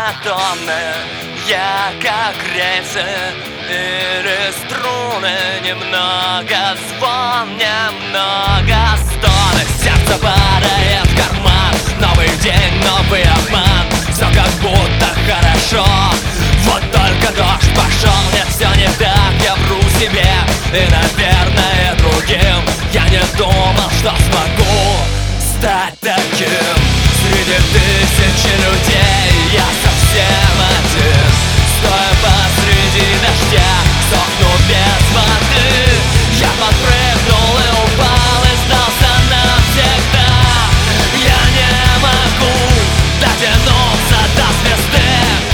монотонная. Я как рельсы или струны, немного звон, немного стоны. Сердце падает в карман, новый день, новый обман. Все как будто хорошо, вот только дождь пошел. Нет, все не так, я вру себе и, наверное, другим. Я не думал, что смогу стать таким. Среди тысячи людей я совсем один, стоя посреди дождя, сохну без воды. Я подпрыгнул и упал, и сдался навсегда. Я не могу дотянуться до звезды.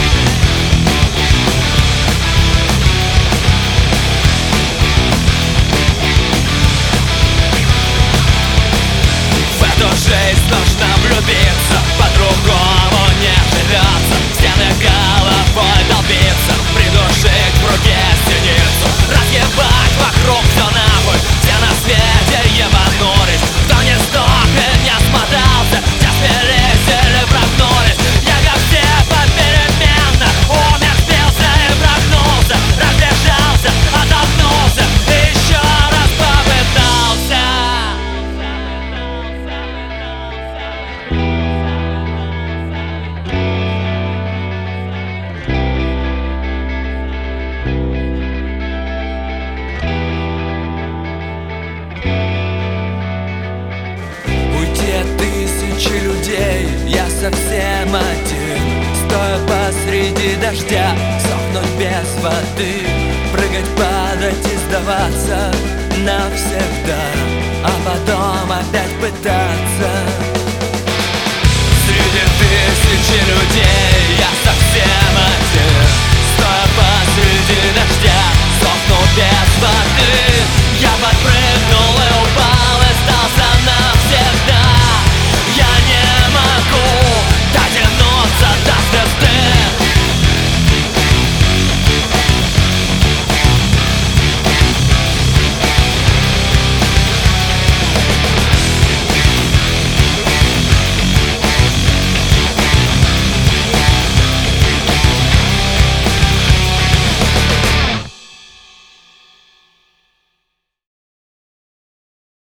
В эту жизнь нужно влюбиться, по-другому не живется. В стены головой долбиться, придушить в руке синицу, разъебать вокруг все нахуй. Все на свете ебанулись, кто не сдох и не смотался, все смелись или прогнулись. Я как все попеременно умер, спился и прогнулся, разбежался, отолкнулся и еще раз попытался. Уйти от тысячи людей я совсем один, стоя посреди дождя, сохнуть без воды. Прыгать, падать и сдаваться навсегда, а потом опять пытаться. Среди тысячи людей